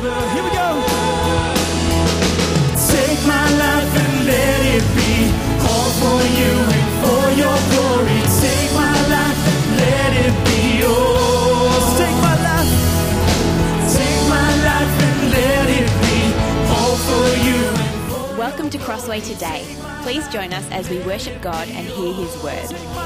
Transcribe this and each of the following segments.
forever. Here we go. Take my life and let it be all for you and for your glory. Take my life and let it be yours. Take my life. Take my life and let it be all for you. Welcome to Crossway today. Please join us as we worship God and hear His word. Take my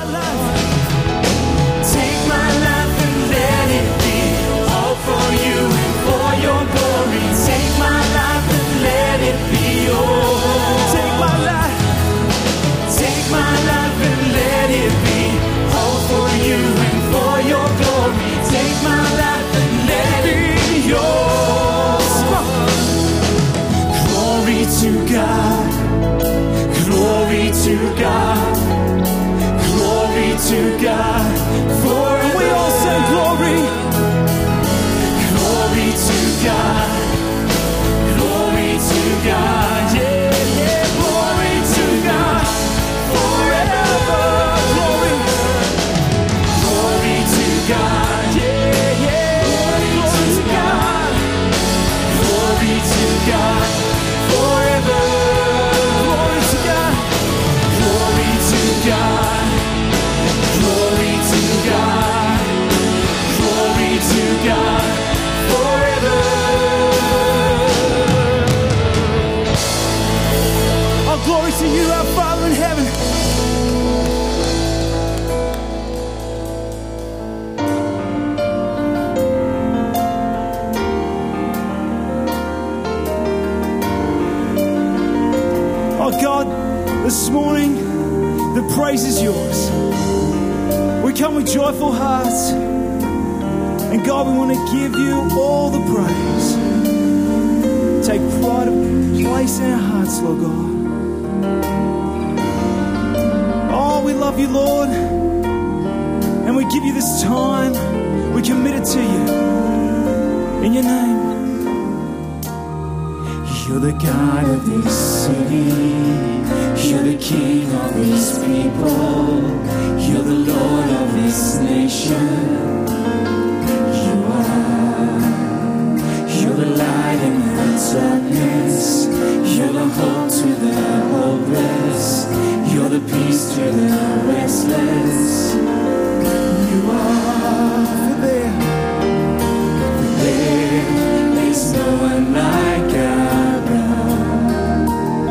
life and let it be all for you and for your glory. Take my life and let it be yours. Take my life. Take my life and let it be all for you and for your glory. Take my life and let it be yours. Glory to God. Glory to God. Glory to God. Forever. We all say glory. Glory to God. Glory to God. Yeah, yeah. Glory to God. Forever. Glory. Glory to God. Yeah, yeah. Glory to God. Glory to God. Forever. Glory to God. Glory to God. Glory to God. Glory to God. Forever. Oh, glory to you, our Father in heaven. Oh God, this morning the praise is yours. We come with joyful hearts, and God, we want to give you all the praise. Take pride of place in our hearts, Lord God. Oh, we love you, Lord, and we give you this time. We commit it to you in your name. You're the God of this city. You're the King of these people. You're the Lord of this nation. You are. You're the light in the darkness. You're the hope to the hopeless. You're the peace to the restless. You are. There is no one like our God.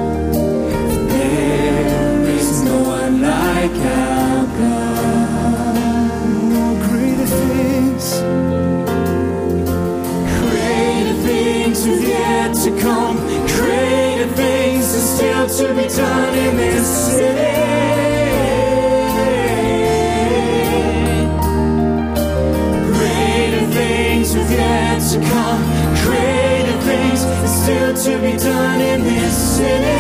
There is no one like our God. Oh, greater things have yet to come. Greater things are still to be done in this city. Greater things have yet to come. Greater things are still to be done in this city.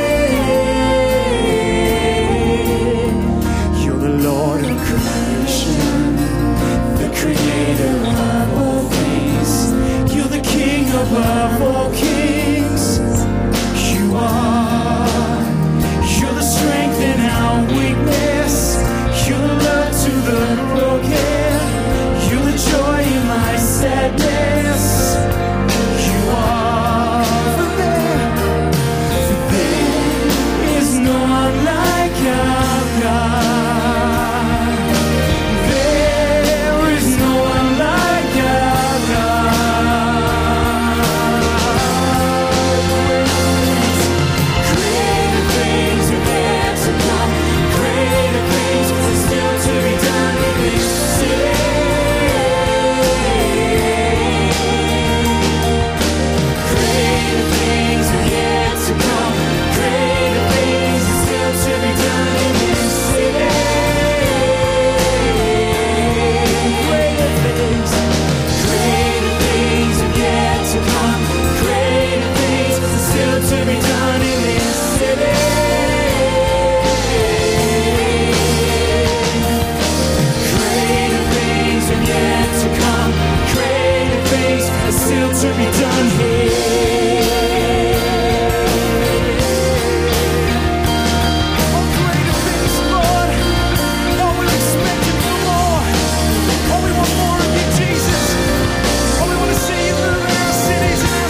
You're the Lord of creation, the creator of all things. You're the King above all kings. You are. You're the strength in our weakness. You're the love to the broken. You're the joy in my sadness. You are. For there is no one like our God. There is no one like our God. Greater things are yet to come. Greater things are still to be done in this city. Greater things are yet to come. Greater things are still to be done in this city. Greater things are yet to come. Greater things are still to be done in this city. Greater things are yet to come. Greater things are still to be done here. Oh, greater things, Lord. Oh, we're expecting for more. Oh, we want more of you, Jesus. Oh, we want to see you move in our cities and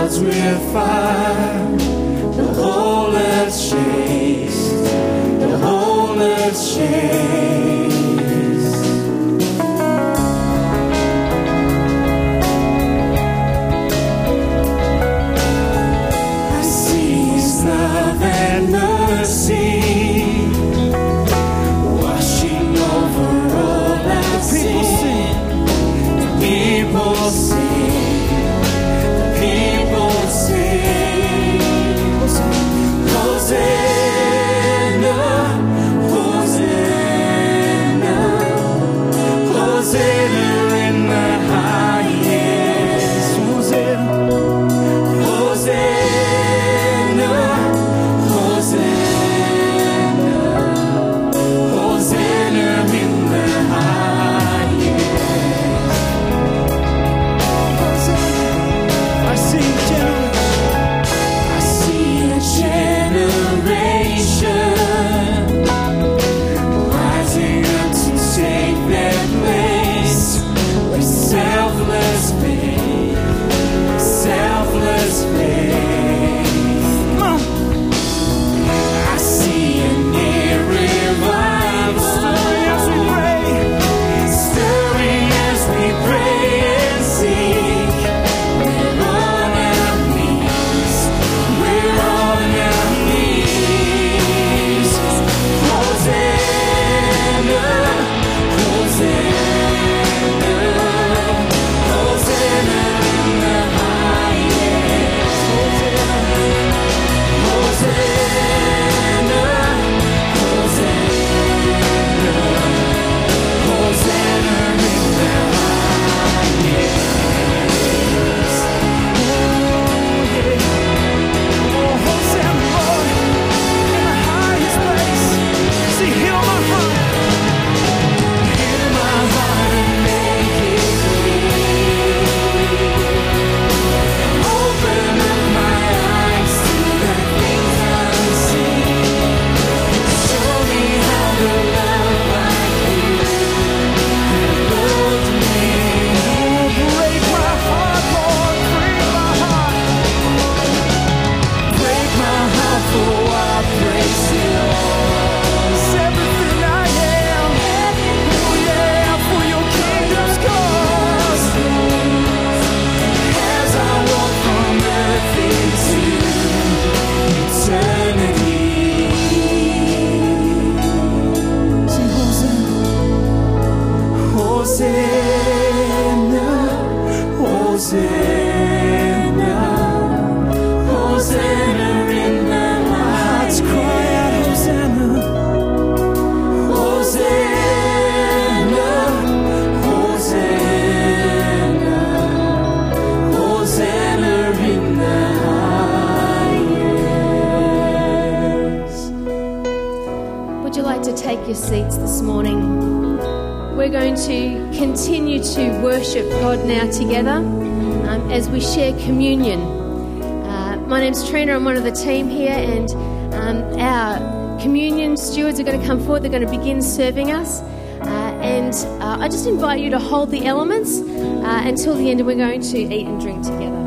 floods with fire. The whole earth shakes. The whole earth shakes. I see His love and mercy washing over all our sin. The people sing. The people sing. Hosanna, Hosanna, Hosanna in the highest. Hosanna, Hosanna, Hosanna, Hosanna in the highest. I see a generation rising up to take their place with selfless faith, selfless faith. I see a near revival stirring as we pray and seek. We're on our knees. We're on our knees. Hosanna, Hosanna, Hosanna in the highest. Hosanna, Hosanna, Hosanna in the highest. Oh, Hosanna, Lord, in the highest place. See, heal my heart. Heal my heart and make it clear. Open up my eyes to the things unseen. Show me how to love like you have loved me. Break my heart, Lord, break my heart. Break my heart for I praise you. It's everything I am. Oh yeah, for your kingdom's cause. As I walk from earth into eternity. Sing Hosanna, Hosanna, Hosanna, Hosanna in the hearts cry out, Hosanna, Hosanna, Hosanna, Hosanna in the highest. Would you like to take your seats this morning? We're going to continue to worship God now together as we share communion. My name's Trina, I'm one of the team here, and our communion stewards are going to come forward, they're going to begin serving us. And I just invite you to hold the elements until the end, and we're going to eat and drink together.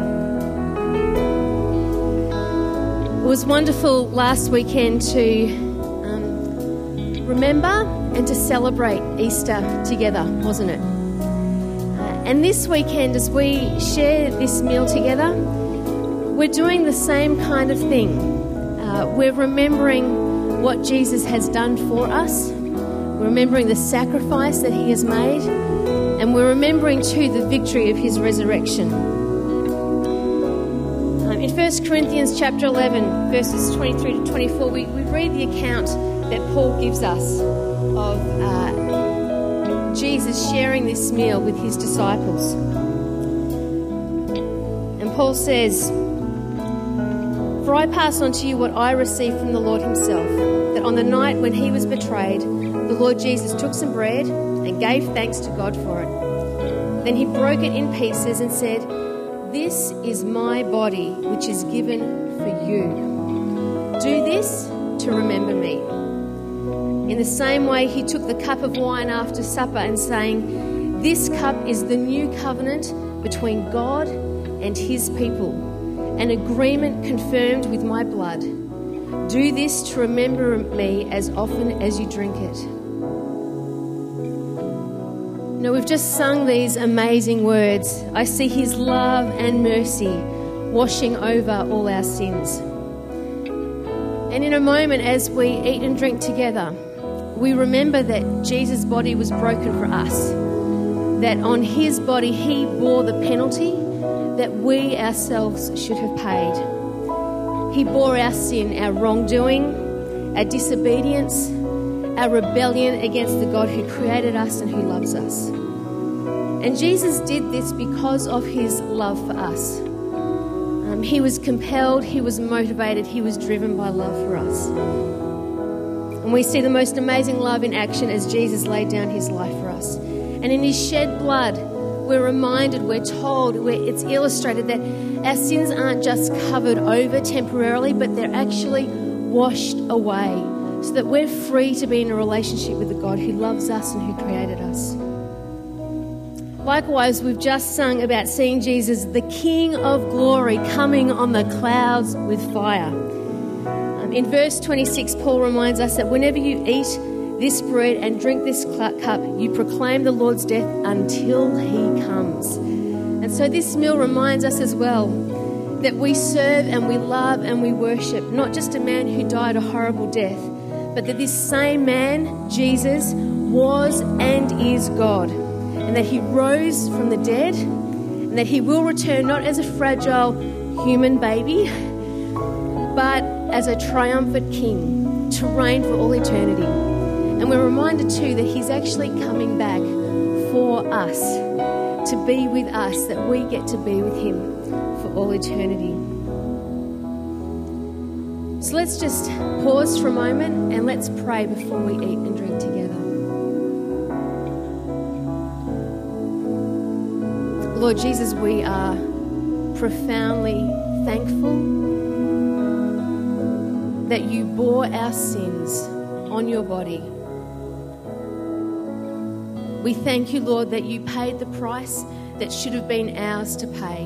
It was wonderful last weekend to remember and to celebrate Easter together, wasn't it? And this weekend, as we share this meal together, we're doing the same kind of thing. We're remembering what Jesus has done for us. We're remembering the sacrifice that He has made. And we're remembering too the victory of His resurrection. In 1 Corinthians chapter 11, verses 23 to 24, we read the account that Paul gives us of Jesus sharing this meal with His disciples. And Paul says, "For I pass on to you what I received from the Lord Himself, that on the night when He was betrayed, the Lord Jesus took some bread and gave thanks to God for it. Then He broke it in pieces and said, 'This is my body, which is given for you. Do this to remember me.' In the same way, He took the cup of wine after supper and saying, 'This cup is the new covenant between God and His people. an agreement confirmed with my blood. Do this to remember me as often as you drink it. Now, we've just sung these amazing words. I see his love and mercy washing over all our sins. And in a moment, as we eat and drink together, we remember that Jesus' body was broken for us, that on his body he bore the penalty that we ourselves should have paid. He bore our sin, our wrongdoing, our disobedience, our rebellion against the God who created us and who loves us. And Jesus did this because of his love for us. He was compelled, he was motivated, he was driven by love for us. And we see the most amazing love in action as Jesus laid down his life for us. And in his shed blood, we're reminded, we're told, it's illustrated that our sins aren't just covered over temporarily, but they're actually washed away, so that we're free to be in a relationship with the God who loves us and who created us. Likewise, we've just sung about seeing Jesus, the King of glory, coming on the clouds with fire. In verse 26, Paul reminds us that whenever you eat this bread and drink this cup, you proclaim the Lord's death until he comes. And so this meal reminds us as well that we serve and we love and we worship not just a man who died a horrible death, but that this same man, Jesus, was and is God, and that he rose from the dead, and that he will return not as a fragile human baby, but as a triumphant king to reign for all eternity. And we're reminded too that he's actually coming back for us, to be with us, that we get to be with him for all eternity. So let's just pause for a moment and let's pray before we eat and drink together. Lord Jesus, we are profoundly thankful that you bore our sins on your body. We thank you, Lord, that you paid the price that should have been ours to pay.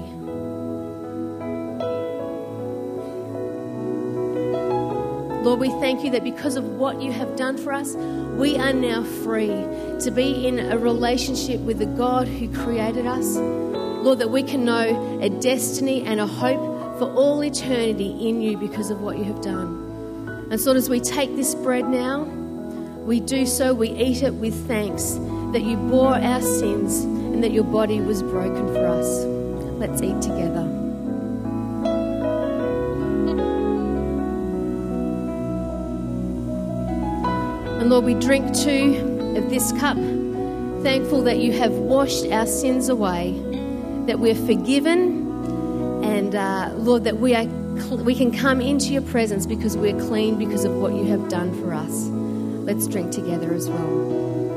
Lord, we thank you that because of what you have done for us, we are now free to be in a relationship with the God who created us. Lord, that we can know a destiny and a hope for all eternity in you because of what you have done. And so, Lord, as we take this bread now, we do so, we eat it with thanks that you bore our sins and that your body was broken for us. Let's eat together. And Lord, we drink too of this cup, thankful that you have washed our sins away, that we're forgiven, and Lord, that we can come into your presence because we're clean because of what you have done for us. Let's drink together as well.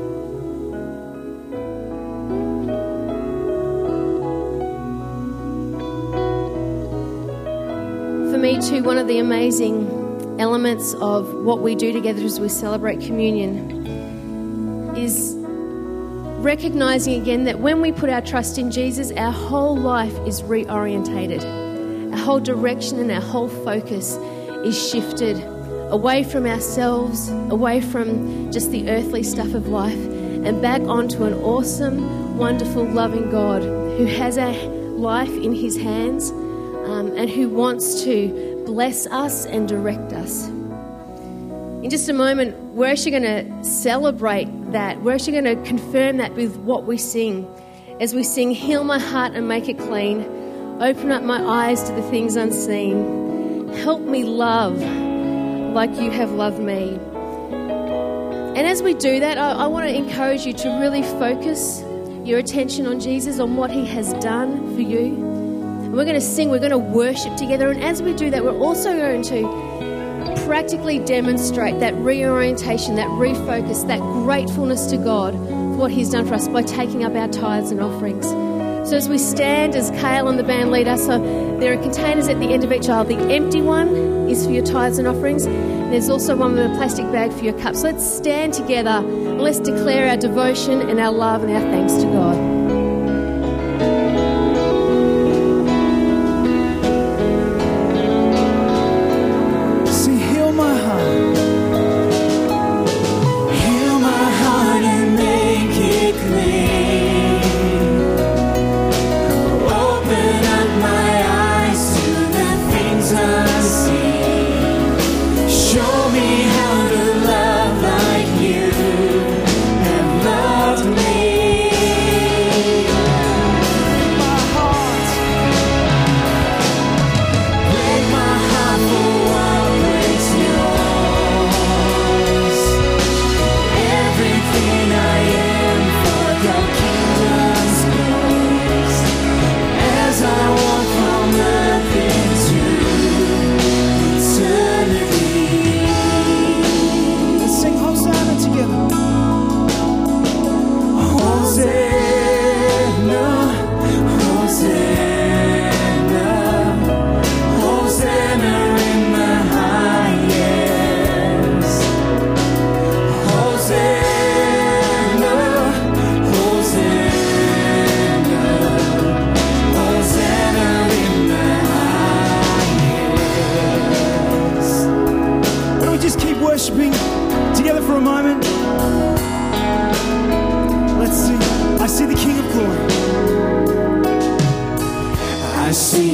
For me too, one of the amazing elements of what we do together as we celebrate communion is recognizing again that when we put our trust in Jesus, our whole life is reorientated. Our whole direction and our whole focus is shifted away from ourselves, away from just the earthly stuff of life, and back onto an awesome, wonderful, loving God who has our life in his hands and who wants to bless us and direct us. In just a moment, we're actually going to celebrate that. We're actually going to confirm that with what we sing. As we sing, heal my heart and make it clean. Open up my eyes to the things unseen. Help me love like you have loved me. And as we do that, I want to encourage you to really focus your attention on Jesus, on what he has done for you. And we're going to sing, we're going to worship together. And as we do that, we're also going to practically demonstrate that reorientation, that refocus, that gratefulness to God for what he's done for us by taking up our tithes and offerings. So as we stand, as Kale and the band lead us, so there are containers at the end of each aisle. The empty one is for your tithes and offerings. And there's also one with a plastic bag for your cups. So let's stand together and let's declare our devotion and our love and our thanks to God.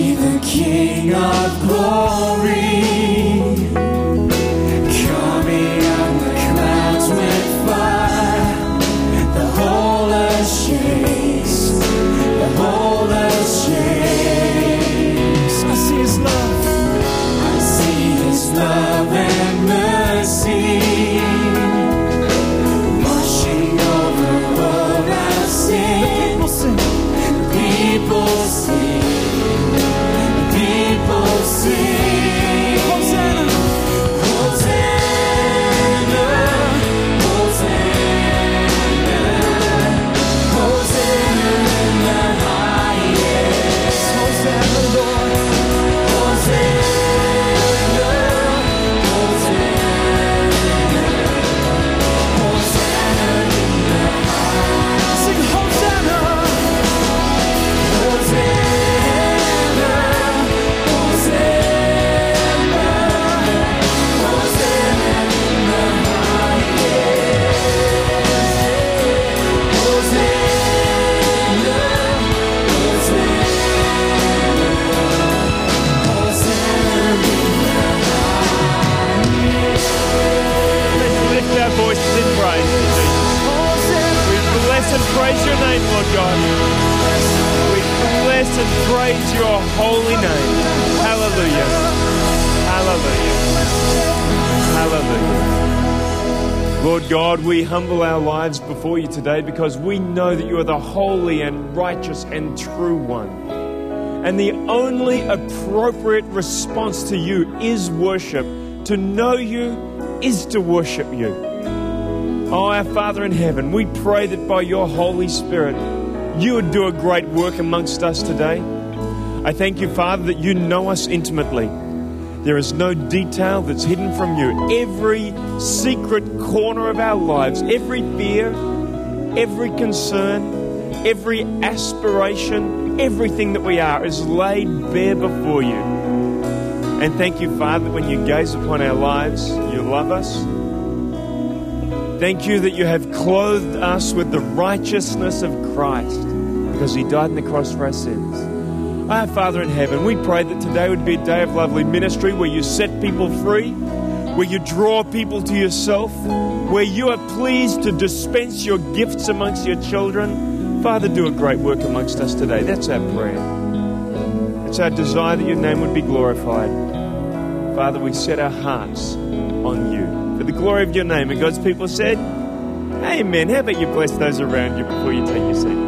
see the King of glory coming on the clouds with fire. The whole earth shakes, the whole earth shakes. I see His love, I see His love and mercy washing over all our sin. People sing, people sing, Hosanna, Hosanna, Hosanna, Hosanna in the highest, Hosanna, Lord, Hosanna, Hosanna, Hosanna in the highest. Sing Hosanna. Voices in praise, Jesus. We bless and praise your name, Lord God. We bless and praise your holy name. Hallelujah. Hallelujah. Hallelujah. Lord God, we humble our lives before you today because we know that you are the holy and righteous and true one. And the only appropriate response to you is worship. To know you is to worship you. Oh, our Father in heaven, we pray that by your Holy Spirit, you would do a great work amongst us today. I thank you, Father, that you know us intimately. There is no detail that's hidden from you. Every secret corner of our lives, every fear, every concern, every aspiration, everything that we are is laid bare before you. And thank you, Father, that when you gaze upon our lives, you love us. Thank you that you have clothed us with the righteousness of Christ because he died on the cross for our sins. Our Father in heaven, we pray that today would be a day of lovely ministry where you set people free, where you draw people to yourself, where you are pleased to dispense your gifts amongst your children. Father, do a great work amongst us today. That's our prayer. It's our desire that your name would be glorified. Father, we set our hearts on you for the glory of your name. And God's people said, amen. How about you bless those around you before you take your seat?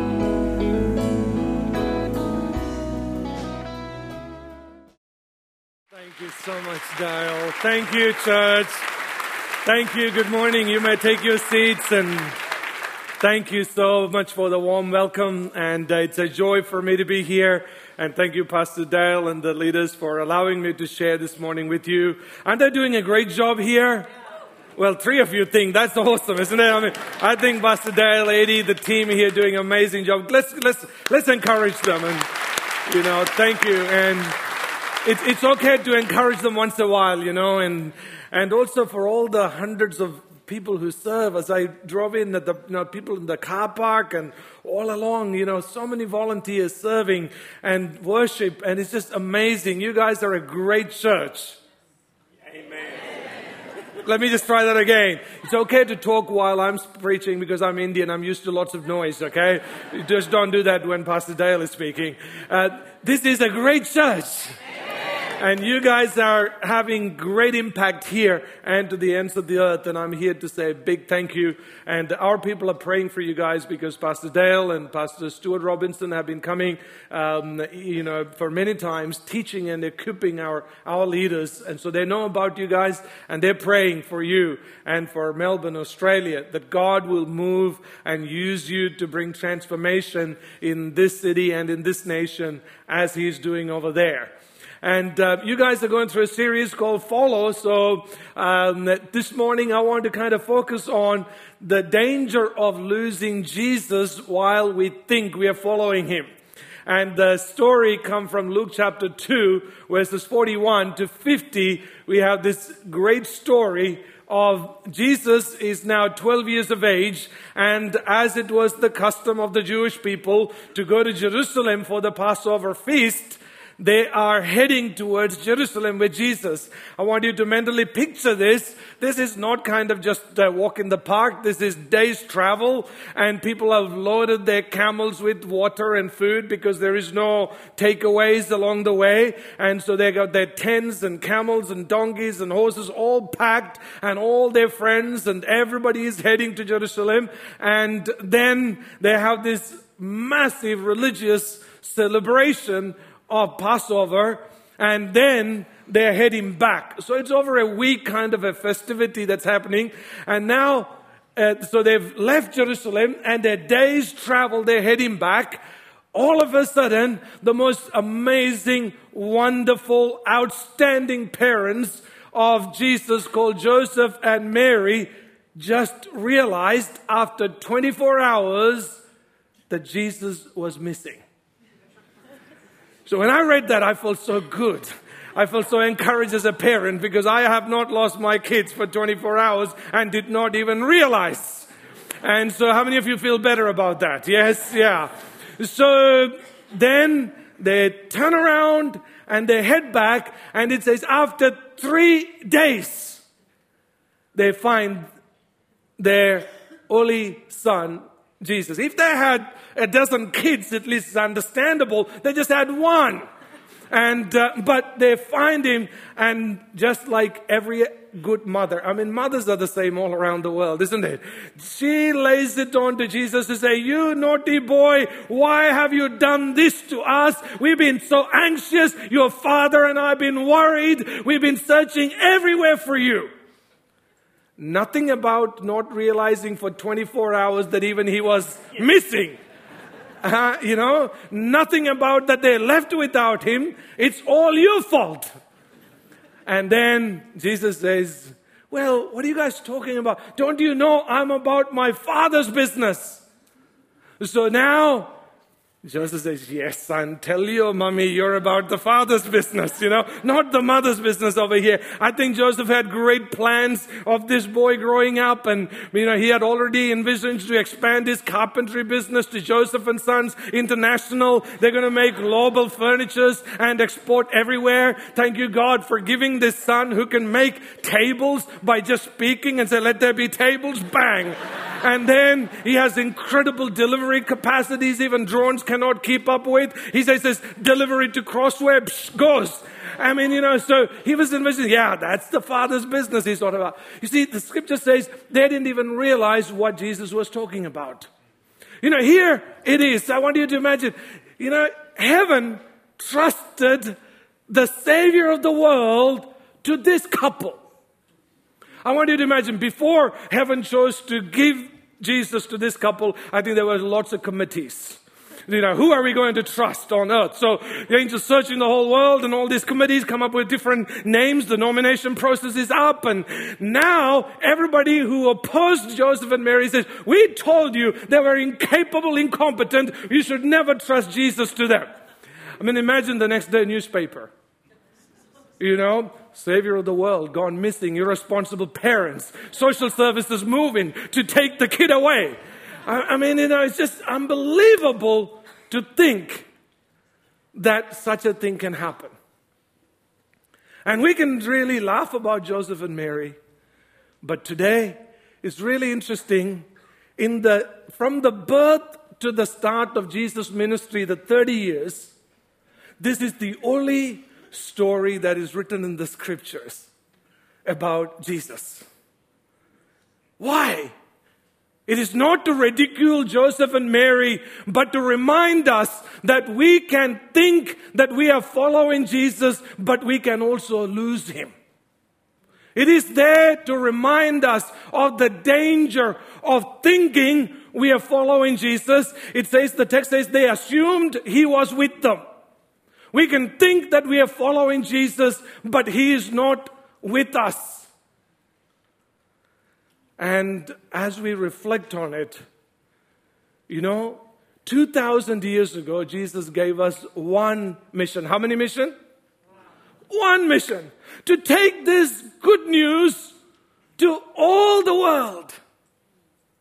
Thank you so much, Dale. Thank you, church. Thank you. Good morning. You may take your seats, and thank you so much for the warm welcome. And it's a joy for me to be here. And thank you, Pastor Dale and the leaders, for allowing me to share this morning with you. Aren't they doing a great job here? Well, three of you think that's awesome, isn't it? I think Pastor Dale, Eddie, the team here doing an amazing job. Let's encourage them, and thank you. And it's okay to encourage them once in a while, and also for all the hundreds of people who serve. As I drove in, the people in the car park and all along, so many volunteers serving and worship, and it's just amazing. You guys are a great church. Amen. Let me just try that again. It's okay to talk while I'm preaching because I'm Indian. I'm used to lots of noise, okay? You just don't do that when Pastor Dale is speaking. This is a great church. And you guys are having great impact here and to the ends of the earth. And I'm here to say a big thank you. And our people are praying for you guys because Pastor Dale and Pastor Stuart Robinson have been coming, for many times, teaching and equipping our leaders. And so they know about you guys, and they're praying for you and for Melbourne, Australia, that God will move and use you to bring transformation in this city and in this nation as He's doing over there. And you guys are going through a series called Follow. So this morning I want to kind of focus on the danger of losing Jesus while we think we are following Him. And the story comes from Luke chapter 2, verses 41 to 50. We have this great story of Jesus is now 12 years of age, and as it was the custom of the Jewish people to go to Jerusalem for the Passover feast, they are heading towards Jerusalem with Jesus. I want you to mentally picture this. This is not kind of just a walk in the park. This is days travel, and people have loaded their camels with water and food because there is no takeaways along the way. And so they got their tents and camels and donkeys and horses all packed, and all their friends, and everybody is heading to Jerusalem. And then they have this massive religious celebration of Passover, and then they're heading back. So it's over a week kind of a festivity that's happening. And now, so they've left Jerusalem, and their day's travel, they're heading back. All of a sudden, the most amazing, wonderful, outstanding parents of Jesus, called Joseph and Mary, just realized after 24 hours that Jesus was missing. So when I read that, I felt so good. I felt so encouraged as a parent, because I have not lost my kids for 24 hours and did not even realize. And so how many of you feel better about that? Yes, yeah. So then they turn around and they head back, and it says after 3 days, they find their only son, Jesus. If they had a dozen kids, at least it's understandable. They just had one. And but they find him, and just like every good mother, I mean, mothers are the same all around the world, isn't it? She lays it on to Jesus to say, "You naughty boy, why have you done this to us? We've been so anxious. Your father and I have been worried. We've been searching everywhere for you." Nothing about not realizing for 24 hours that even he was missing. Nothing about that they left without him. It's all your fault. And then Jesus says, "Well, what are you guys talking about? Don't you know I'm about my Father's business?" So now Joseph says, "Yes, son, tell your mommy you're about the Father's business, not the mother's business over here." I think Joseph had great plans of this boy growing up, and, he had already envisioned to expand his carpentry business to Joseph and Sons International. They're going to make global furnitures and export everywhere. Thank you, God, for giving this son who can make tables by just speaking and say, "Let there be tables," bang. And then he has incredible delivery capacities, even drones cannot keep up with. He says, "Delivery to Crossway," goes. I mean, so he was envisioning, that's the Father's business he's thought about. You see, the scripture says they didn't even realize what Jesus was talking about. Here it is. I want you to imagine, heaven trusted the Savior of the world to this couple. I want you to imagine, before heaven chose to give Jesus to this couple, I think there were lots of committees. Who are we going to trust on earth? So the angels searching the whole world, and all these committees come up with different names. The nomination process is up, and now everybody who opposed Joseph and Mary says, "We told you they were incapable, incompetent. You should never trust Jesus to them." I mean, imagine the next day newspaper. Savior of the world gone missing, irresponsible parents, social services moving to take the kid away. I mean, it's just unbelievable to think that such a thing can happen. And we can really laugh about Joseph and Mary, but today it's really interesting. From the birth to the start of Jesus' ministry, the 30 years, this is the only story that is written in the scriptures about Jesus. Why? It is not to ridicule Joseph and Mary, but to remind us that we can think that we are following Jesus, but we can also lose him. It is there to remind us of the danger of thinking we are following Jesus. The text says they assumed he was with them. We can think that we are following Jesus, but he is not with us. And as we reflect on it, 2,000 years ago, Jesus gave us one mission. How many missions? One mission. To take this good news to all the world.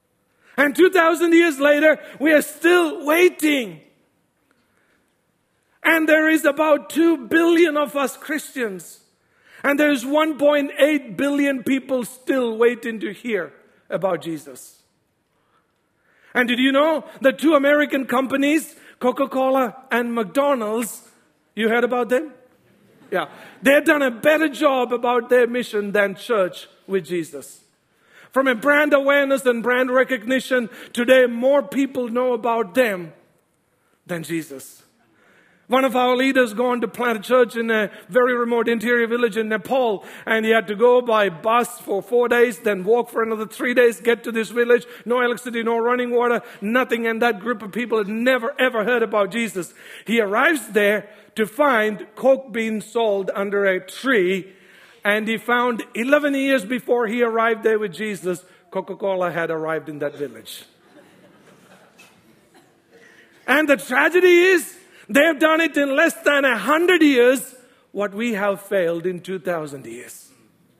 And 2,000 years later, we are still waiting. And there is about 2 billion of us Christians. And there's 1.8 billion people still waiting to hear about Jesus. And did you know the 2 American companies, Coca-Cola and McDonald's, you heard about them? Yeah. They've done a better job about their mission than church with Jesus. From a brand awareness and brand recognition, today more people know about them than Jesus. One of our leaders going to plant a church in a very remote interior village in Nepal, and he had to go by bus for 4 days, then walk for another 3 days, get to this village, no electricity, no running water, nothing, and that group of people had never ever heard about Jesus. He arrives there to find Coke being sold under a tree, and he found 11 years before he arrived there with Jesus, Coca-Cola had arrived in that village. And the tragedy is, they've done it in less than 100 years what we have failed in 2,000 years.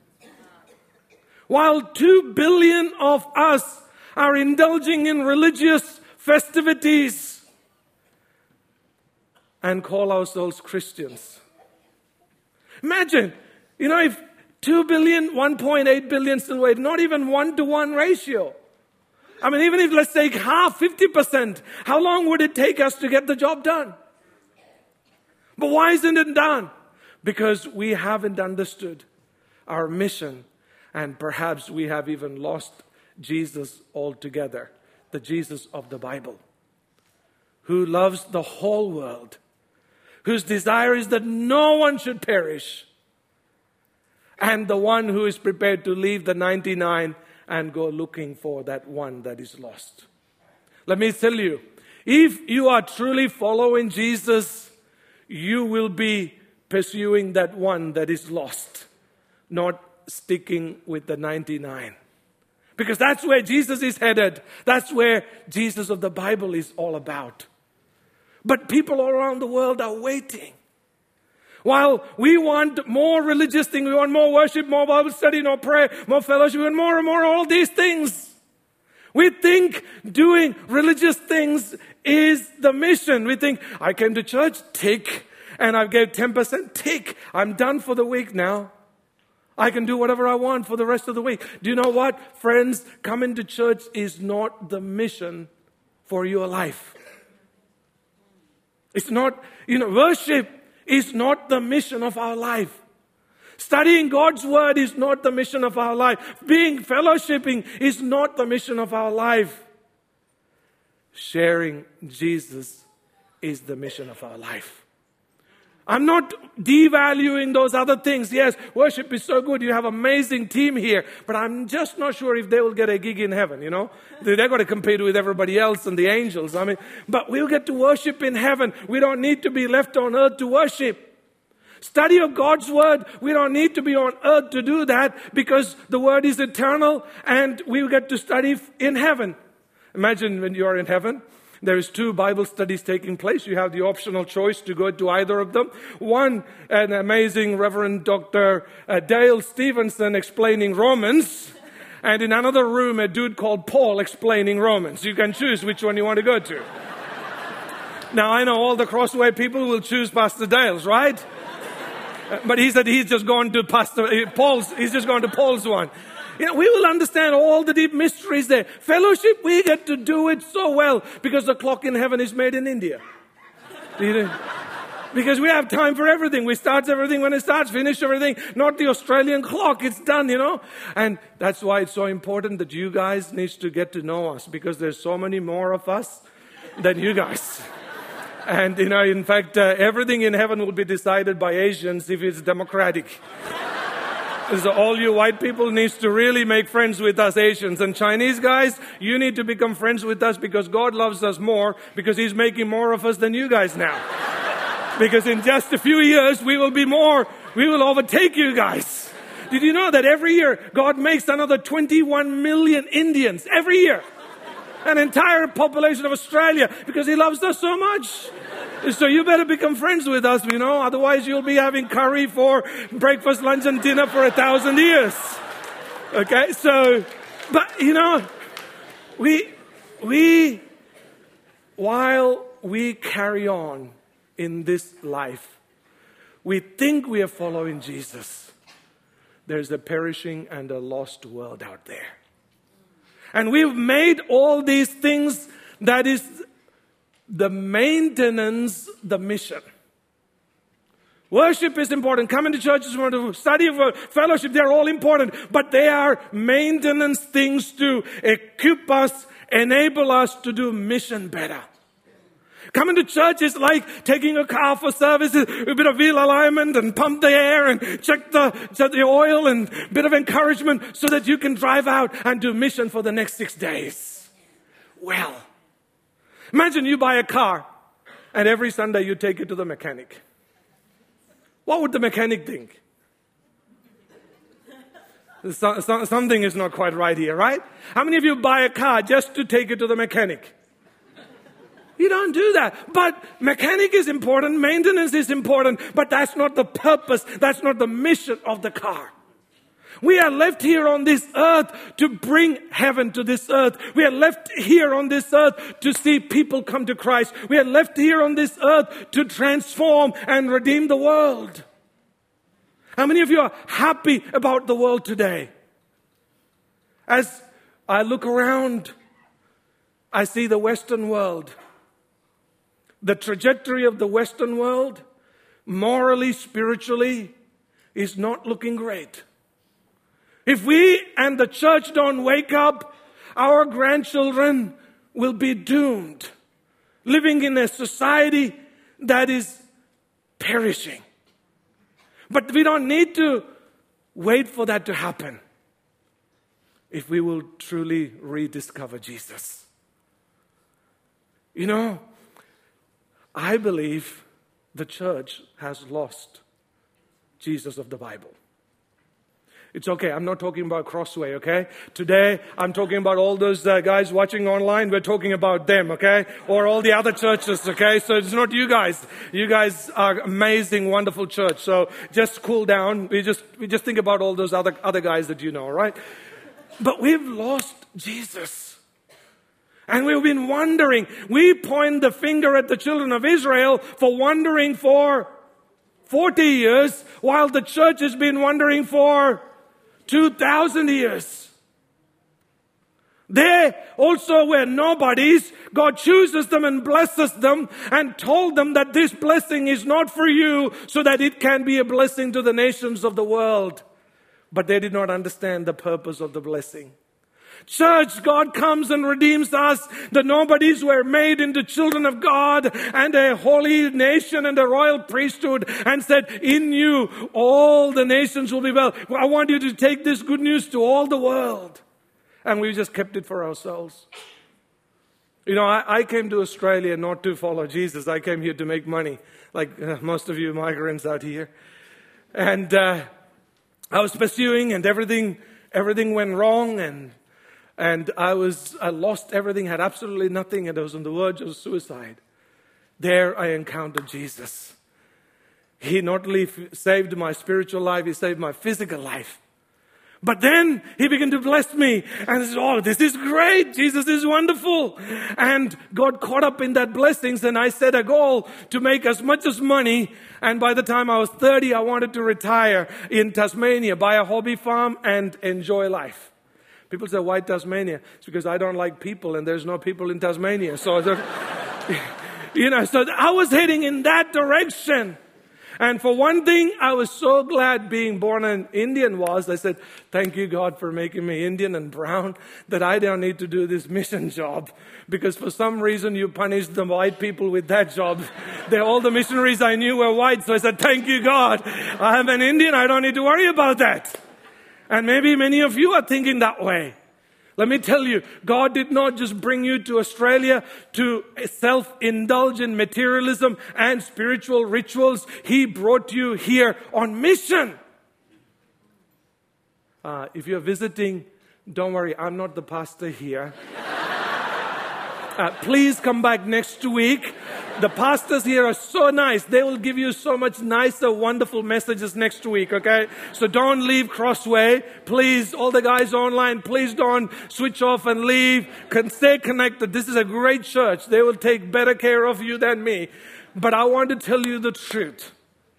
While 2 billion of us are indulging in religious festivities and call ourselves Christians. Imagine, if 2 billion, 1.8 billion still wait, not even 1-to-1 ratio. I mean, even if let's take half, 50%, how long would it take us to get the job done? But why isn't it done? Because we haven't understood our mission, and perhaps we have even lost Jesus altogether, the Jesus of the Bible, who loves the whole world, whose desire is that no one should perish, and the one who is prepared to leave the 99 and go looking for that one that is lost. Let me tell you, if you are truly following Jesus, you will be pursuing that one that is lost, not sticking with the 99. Because that's where Jesus is headed. That's where Jesus of the Bible is all about. But people all around the world are waiting. While we want more religious things, we want more worship, more Bible study, more prayer, more fellowship, and more all these things. We think doing religious things is the mission. We think, I came to church, tick, and I gave 10%, tick. I'm done for the week now. I can do whatever I want for the rest of the week. Do you know what? Friends, coming to church is not the mission for your life. It's not, worship is not the mission of our life. Studying God's Word is not the mission of our life. Being fellowshipping is not the mission of our life. Sharing Jesus is the mission of our life. I'm not devaluing those other things. Yes, worship is so good. You have an amazing team here. But I'm just not sure if they will get a gig in heaven, They're going to compete with everybody else and the angels. But we'll get to worship in heaven. We don't need to be left on earth to worship. Study of God's Word, we don't need to be on earth to do that because the Word is eternal and we get to study in heaven. Imagine when you are in heaven, there is 2 Bible studies taking place. You have the optional choice to go to either of them. One, an amazing Reverend Dr. Dale Stevenson explaining Romans. And in another room, a dude called Paul explaining Romans. You can choose which one you want to go to. Now, I know all the Crossway people will choose Pastor Dale's, right? But he said he's just going to Paul's. He's just going to Paul's one. We will understand all the deep mysteries there. Fellowship, we get to do it so well because the clock in heaven is made in India. Because we have time for everything. We start everything when it starts, finish everything. Not the Australian clock. It's done, And that's why it's so important that you guys need to get to know us because there's so many more of us than you guys. And, in fact, everything in heaven will be decided by Asians if it's democratic. So all you white people need to really make friends with us Asians. And Chinese guys, you need to become friends with us because God loves us more because He's making more of us than you guys now. Because in just a few years, we will overtake you guys. Did you know that every year God makes another 21 million Indians every year? An entire population of Australia because He loves us so much. So you better become friends with us, otherwise you'll be having curry for breakfast, lunch and dinner for 1,000 years. Okay, so, but while we carry on in this life. We think we are following Jesus. There's a perishing and a lost world out there. And we've made all these things that is the maintenance, the mission. Worship is important. Coming to church is important. Study of fellowship, they're all important. But they are maintenance things to equip us, enable us to do mission better. Coming to church is like taking a car for service, a bit of wheel alignment and pump the air and check the oil and a bit of encouragement so that you can drive out and do mission for the next 6 days. Well, imagine you buy a car and every Sunday you take it to the mechanic. What would the mechanic think? Something is not quite right here, right? How many of you buy a car just to take it to the mechanic? You don't do that. But mechanic is important, maintenance is important, but that's not the purpose, that's not the mission of the car. We are left here on this earth to bring heaven to this earth. We are left here on this earth to see people come to Christ. We are left here on this earth to transform and redeem the world. How many of you are happy about the world today? As I look around, I see the Western world. The trajectory of the Western world, morally, spiritually, is not looking great. If we and the church don't wake up, our grandchildren will be doomed, living in a society that is perishing. But we don't need to wait for that to happen if we will truly rediscover Jesus. You know, I believe the church has lost Jesus of the Bible. It's okay. I'm not talking about Crossway, okay? Today, I'm talking about all those guys watching online. We're talking about them, okay? Or all the other churches, okay? So it's not you guys. You guys are amazing, wonderful church. So just cool down. We just think about all those other guys that you know, right? But we've lost Jesus. And we've been wondering. We point the finger at the children of Israel for wandering for 40 years, while the church has been wandering for 2,000 years. They also were nobodies. God chooses them and blesses them and told them that this blessing is not for you so that it can be a blessing to the nations of the world. But they did not understand the purpose of the blessing. Church, God comes and redeems us. The nobodies were made into children of God and a holy nation and a royal priesthood, and said, in you all the nations will be well. I want you to take this good news to all the world. And we just kept it for ourselves. You know, I came to Australia not to follow Jesus. I came here to make money, like most of you migrants out here. And I was pursuing, and everything went wrong, and I lost everything, had absolutely nothing, and I was on the verge of suicide. There I encountered Jesus. He not only saved my spiritual life, He saved my physical life. But then He began to bless me. And I said, oh, this is great. Jesus is wonderful. And God caught up in that blessings. And I set a goal to make as much as money. And by the time I was 30, I wanted to retire in Tasmania, buy a hobby farm and enjoy life. People say, why Tasmania? It's because I don't like people and there's no people in Tasmania. So, so I was heading in that direction. And for one thing, I was so glad being born an Indian was. I said, thank you, God, for making me Indian and brown, that I don't need to do this mission job. Because for some reason, you punished the white people with that job. All the missionaries I knew were white. So I said, thank you, God. I am an Indian. I don't need to worry about that. And maybe many of you are thinking that way. Let me tell you, God did not just bring you to Australia to self-indulge in materialism and spiritual rituals. He brought you here on mission. If you're visiting, don't worry, I'm not the pastor here. Please come back next week. The pastors here are so nice. They will give you so much nicer, wonderful messages next week, okay? So don't leave Crossway. Please, all the guys online, please don't switch off and leave. Stay connected. This is a great church. They will take better care of you than me. But I want to tell you the truth.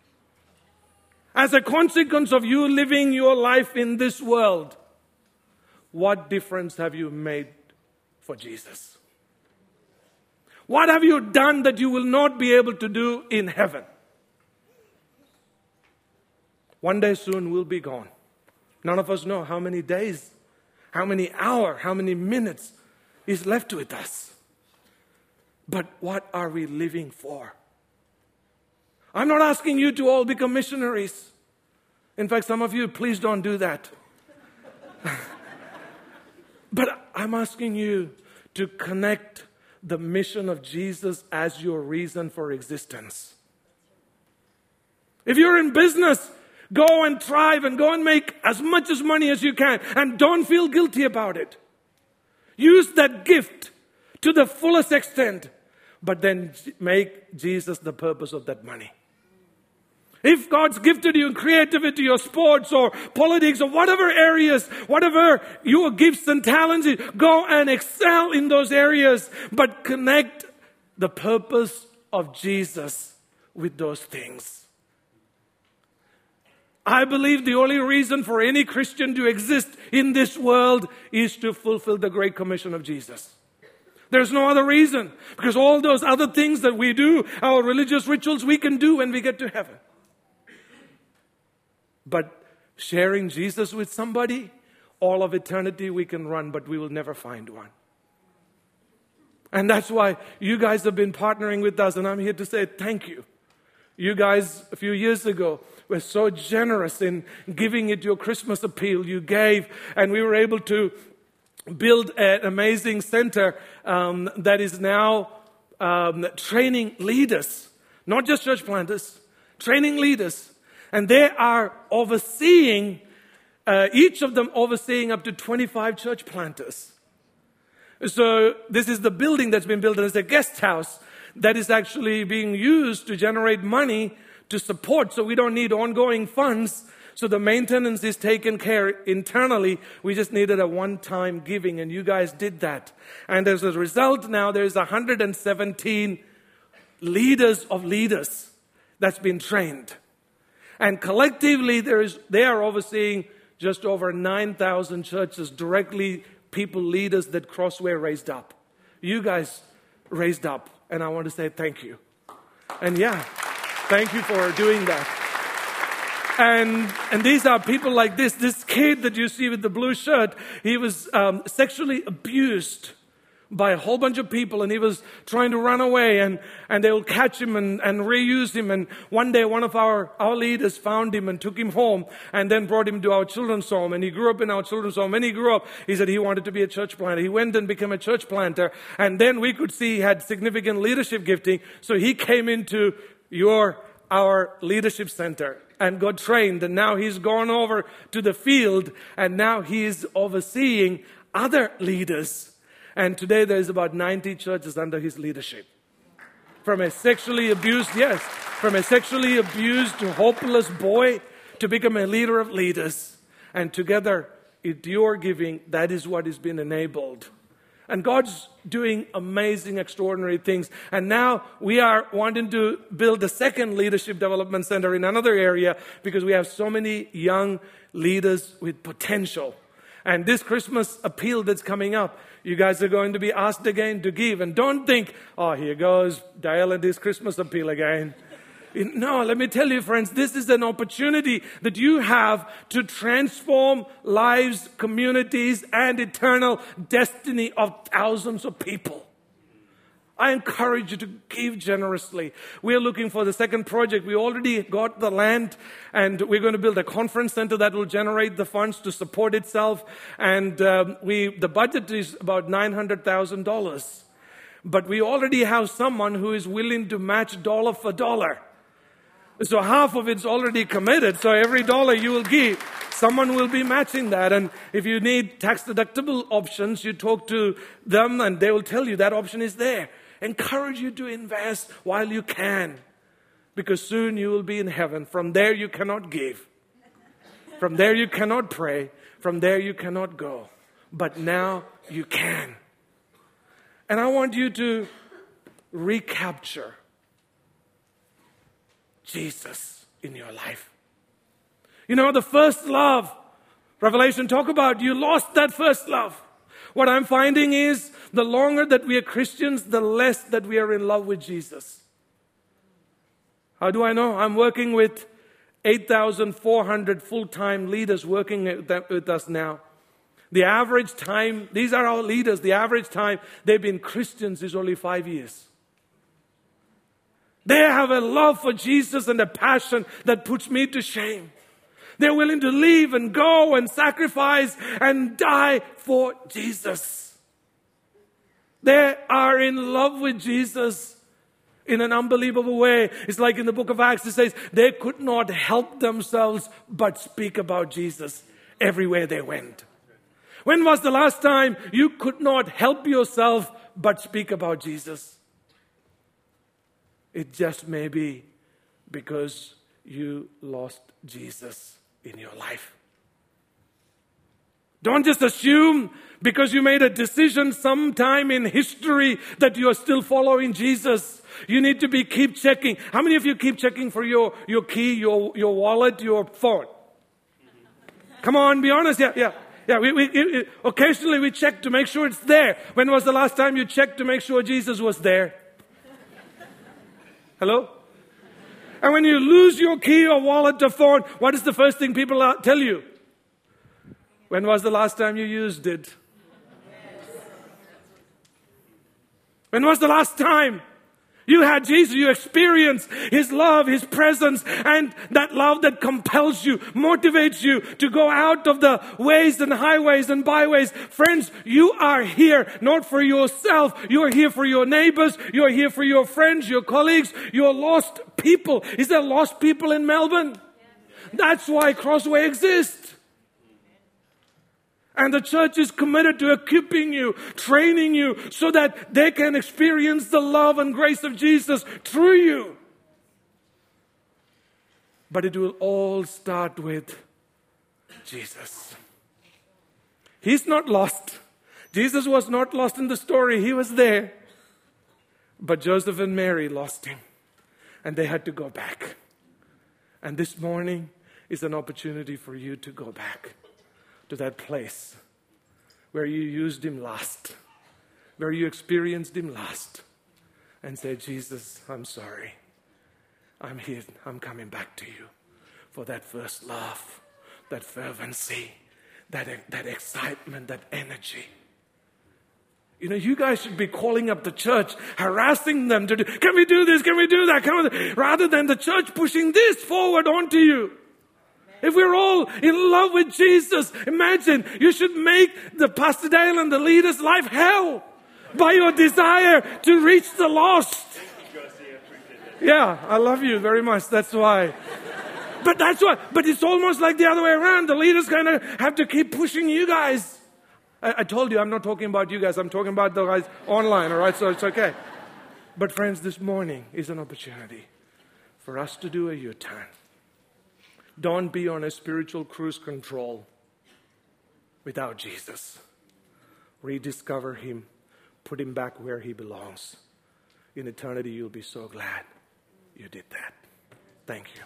As a consequence of you living your life in this world, what difference have you made for Jesus? What have you done that you will not be able to do in heaven? One day soon we'll be gone. None of us know how many days, how many hours, how many minutes is left with us. But what are we living for? I'm not asking you to all become missionaries. In fact, some of you, please don't do that. But I'm asking you to connect the mission of Jesus as your reason for existence. If you're in business, go and thrive and go and make as much as money as you can. And don't feel guilty about it. Use that gift to the fullest extent. But then make Jesus the purpose of that money. If God's gifted you in creativity or sports or politics or whatever areas, whatever your gifts and talents, go and excel in those areas. But connect the purpose of Jesus with those things. I believe the only reason for any Christian to exist in this world is to fulfill the Great Commission of Jesus. There's no other reason. Because all those other things that we do, our religious rituals, we can do when we get to heaven. But sharing Jesus with somebody, all of eternity we can run, but we will never find one. And that's why you guys have been partnering with us, and I'm here to say thank you. You guys, a few years ago, were so generous in giving it your Christmas appeal. You gave, and we were able to build an amazing center that is now training leaders, not just church planters, training leaders. And they are overseeing, each of them overseeing up to 25 church planters. So this is the building that's been built as a guest house that is actually being used to generate money to support. So we don't need ongoing funds. So the maintenance is taken care internally. We just needed a one-time giving, and you guys did that. And as a result now, there's 117 leaders of leaders that's been trained. And collectively, they are overseeing just over 9,000 churches, directly people, leaders that Crossway raised up. You guys raised up, and I want to say thank you. And yeah, thank you for doing that. And these are people like this. This kid that you see with the blue shirt, he was sexually abused by a whole bunch of people, and he was trying to run away, and they will catch him and reuse him. And one day one of our leaders found him and took him home and then brought him to our children's home. And he grew up in our children's home. When he grew up, he said he wanted to be a church planter. He went and became a church planter. And then we could see he had significant leadership gifting. So he came into our leadership center and got trained. And now he's gone over to the field, and now he's overseeing other leaders. And today there's about 90 churches under his leadership. From a sexually abused, hopeless boy to become a leader of leaders. And together, with your giving, that is what has been enabled. And God's doing amazing, extraordinary things. And now we are wanting to build a second leadership development center in another area because we have so many young leaders with potential. And this Christmas appeal that's coming up, you guys are going to be asked again to give. And don't think, oh, here goes Dale and his Christmas appeal again. No, let me tell you, friends, this is an opportunity that you have to transform lives, communities, and eternal destiny of thousands of people. I encourage you to give generously. We're looking for the second project. We already got the land, and we're going to build a conference center that will generate the funds to support itself. And the budget is about $900,000. But we already have someone who is willing to match dollar for dollar. So half of it's already committed. So every dollar you will give, someone will be matching that. And if you need tax deductible options, you talk to them and they will tell you that option is there. Encourage you to invest while you can, because soon you will be in heaven. From there you cannot give. From there you cannot pray. From there you cannot go. But now you can. And I want you to recapture Jesus in your life. You know, the first love, Revelation talk about, you lost that first love. What I'm finding is the longer that we are Christians, the less that we are in love with Jesus. How do I know? I'm working with 8,400 full-time leaders working with us now. The average time, these are our leaders, the average time they've been Christians is only 5 years. They have a love for Jesus and a passion that puts me to shame. They're willing to leave and go and sacrifice and die for Jesus. They are in love with Jesus in an unbelievable way. It's like in the book of Acts, it says, they could not help themselves but speak about Jesus everywhere they went. When was the last time you could not help yourself but speak about Jesus? It just may be because you lost Jesus in your life. Don't just assume because you made a decision sometime in history that you are still following Jesus. You need to keep checking. How many of you keep checking for your key, your wallet, your phone? Come on, be honest. Yeah. We occasionally we check to make sure it's there. When was the last time you checked to make sure Jesus was there? Hello? And when you lose your key or wallet or phone, what is the first thing people tell you? When was the last time you used it? When was the last time you had Jesus, you experienced His love, His presence, and that love that compels you, motivates you to go out of the ways and highways and byways. Friends, you are here not for yourself. You are here for your neighbors. You are here for your friends, your colleagues, your lost people. Is there lost people in Melbourne? That's why Crossway exists. And the church is committed to equipping you, training you, so that they can experience the love and grace of Jesus through you. But it will all start with Jesus. He's not lost. Jesus was not lost in the story. He was there. But Joseph and Mary lost Him. And they had to go back. And this morning is an opportunity for you to go back to that place where you used Him last, where you experienced Him last, and say, Jesus, I'm sorry. I'm here. I'm coming back to you for that first love, that fervency, that excitement, that energy. You know, you guys should be calling up the church, harassing them to do, can we do this? Can we do that? Rather than the church pushing this forward onto you. If we're all in love with Jesus, imagine you should make the Pastor Dale and the leaders' life hell by your desire to reach the lost. Yeah, I love you very much. That's why. But it's almost like the other way around. The leaders kind of have to keep pushing you guys. I told you, I'm not talking about you guys. I'm talking about the guys online, all right? So it's okay. But friends, this morning is an opportunity for us to do a U-turn. Don't be on a spiritual cruise control without Jesus. Rediscover Him. Put Him back where He belongs. In eternity, you'll be so glad you did that. Thank you.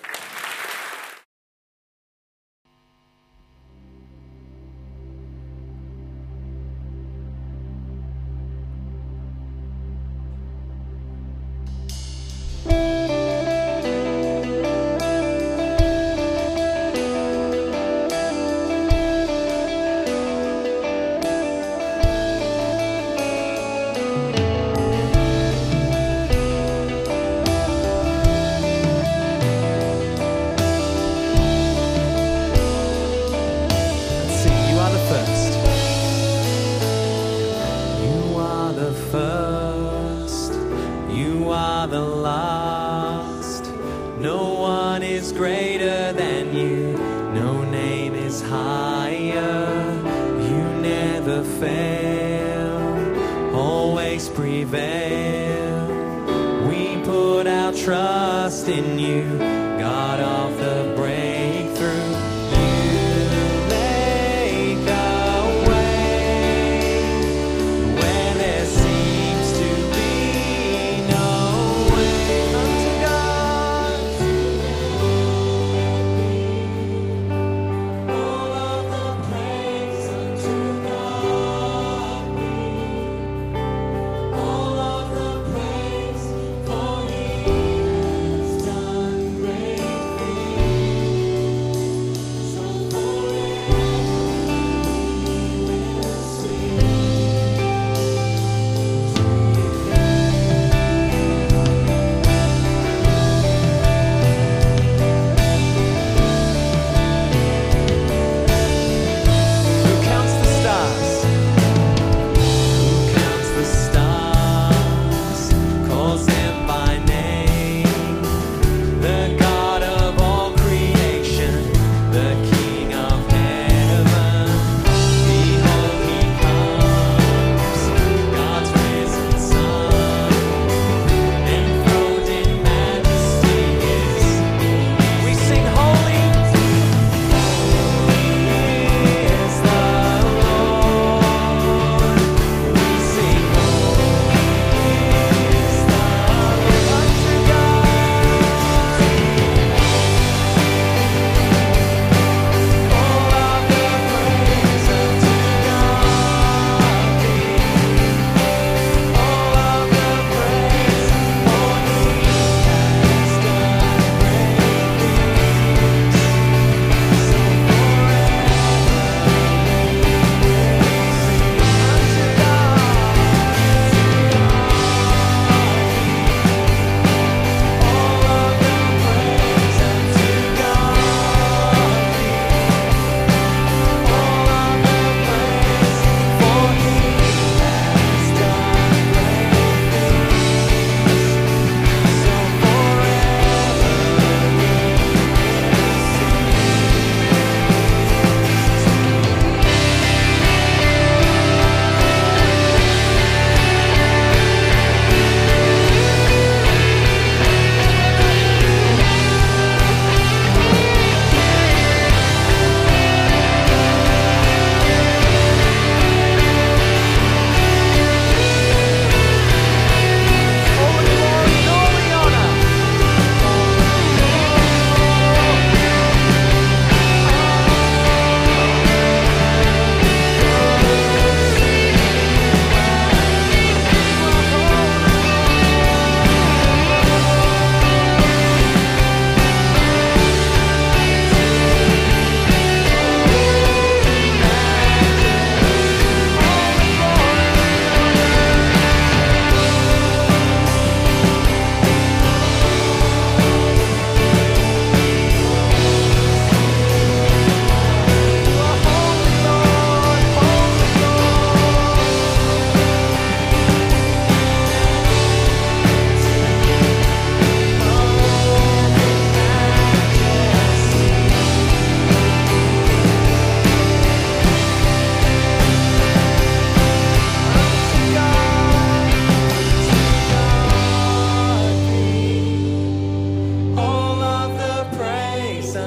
Trust in you, God of the breakthrough. You make a way where there seems to be no way. Unto God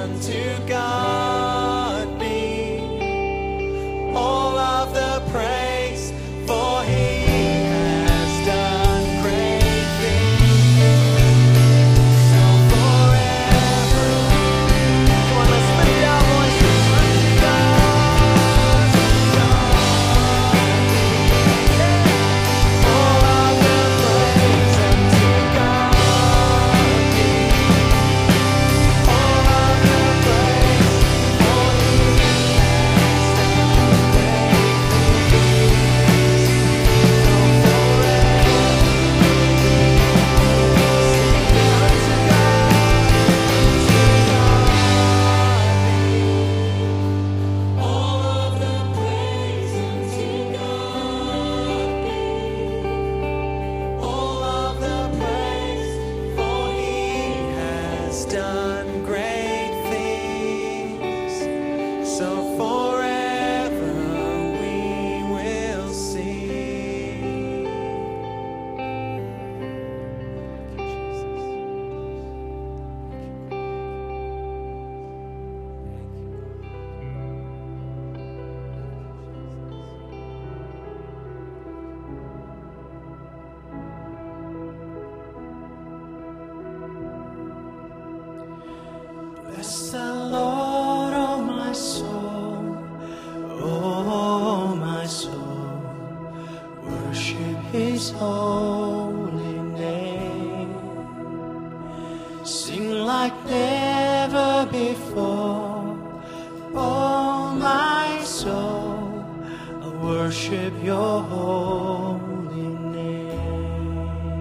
unto God be all of the praise, for He has done great things. So forever, come on, let's lift our voices unto God. All of the praise unto God be. All of the praise, for He has done great things. So forever, sing unto God be. All of the praise unto God be. All of the praise, for He has done great things. So forever we will sing. Bless the Lord, oh my soul, oh my soul, worship His holy name. Sing like never before, oh my soul, I worship Your holy name.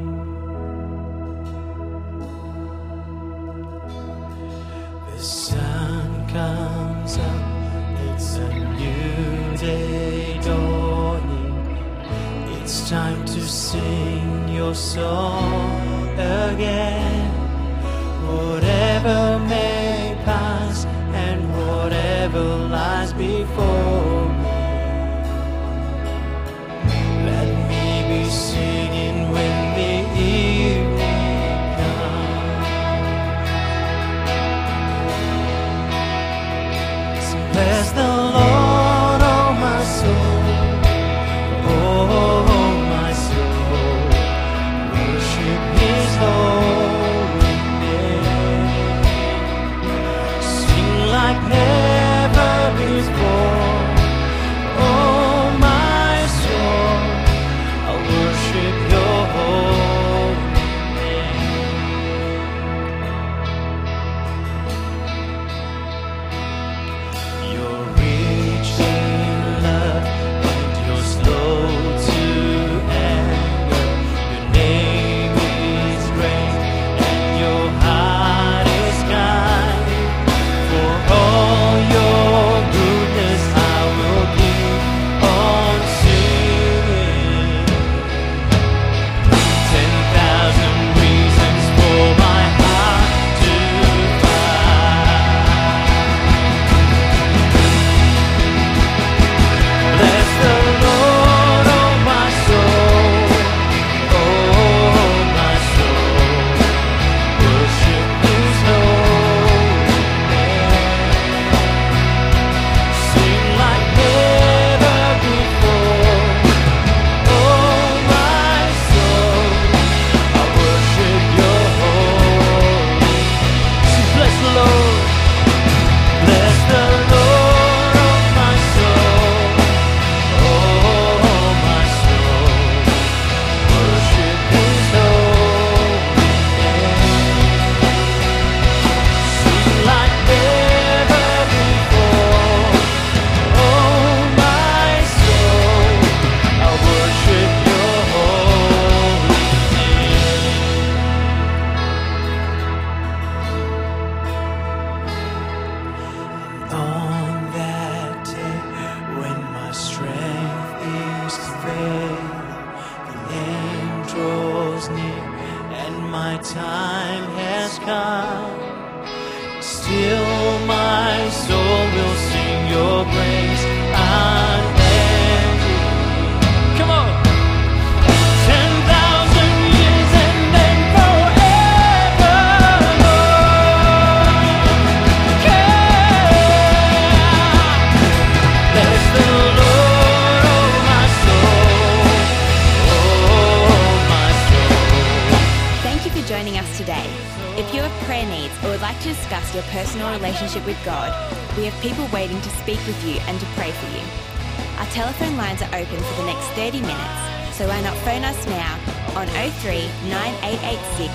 The sun comes up, it's a new day dawning. It's time to sing Your song again. Whatever may pass and whatever lies before me, let me be singing when the evening comes. So bless the Lord, oh my soul, oh my soul, worship His holy name. relationship with God, we have people waiting to speak with you and to pray for you. Our telephone lines are open for the next 30 minutes, so why not phone us now on 03 9886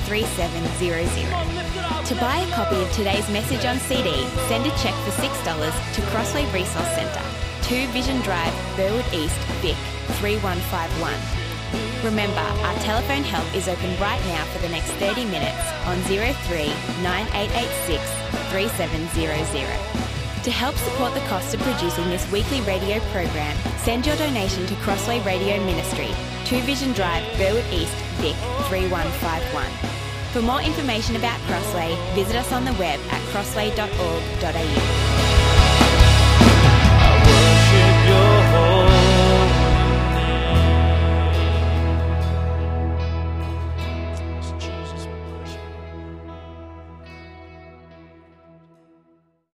3700. To buy a copy of today's message on CD, send a cheque for $6 to Crossway Resource Centre, 2 Vision Drive, Burwood East, Vic 3151. Remember, our telephone help is open right now for the next 30 minutes on 03 9886 3700. To help support the cost of producing this weekly radio program, send your donation to Crossway Radio Ministry, 2 Vision Drive, Burwood East, Vic 3151. For more information about Crossway, visit us on the web at crossway.org.au.